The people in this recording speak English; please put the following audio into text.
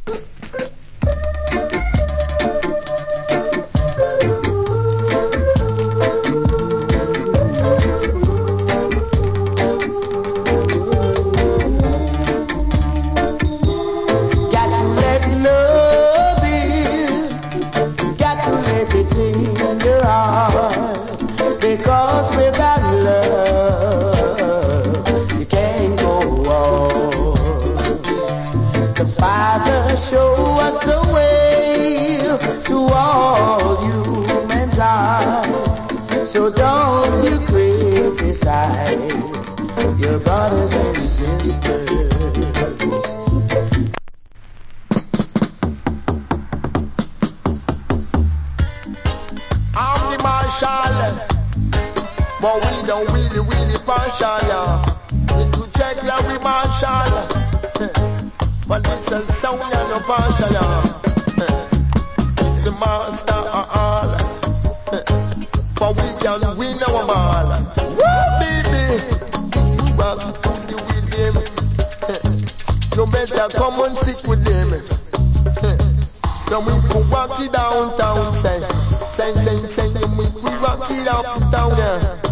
But we don't really partial, yeah. Need to check that we marshal. But this is sound and no partial, yeah. The master are all. But we can win our ball. Woo, baby. You back to the with them. You better come and sit with them. Then we go walk it downtown, say, we rock it up down there.